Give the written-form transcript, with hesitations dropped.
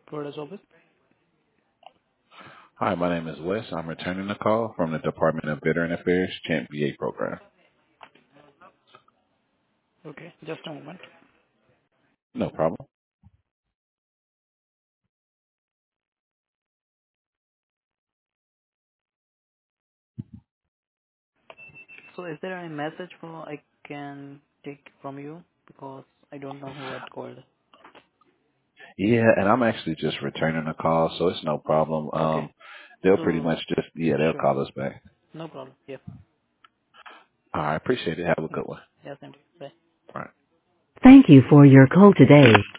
Florida's office. Hi, my name is Wes. I'm returning the call from the Department of Veteran Affairs Champ VA program. Okay, just a moment. No problem. So is there any message for I can take from you? Because I don't know who had called. Yeah, and I'm actually just returning the call, so it's no problem. Okay. They'll pretty So, much they'll sure. call us back. No problem. Yeah. All right, appreciate it. Have a Yeah. good one. Yeah, thank you. Bye. All right. Thank you for your call today.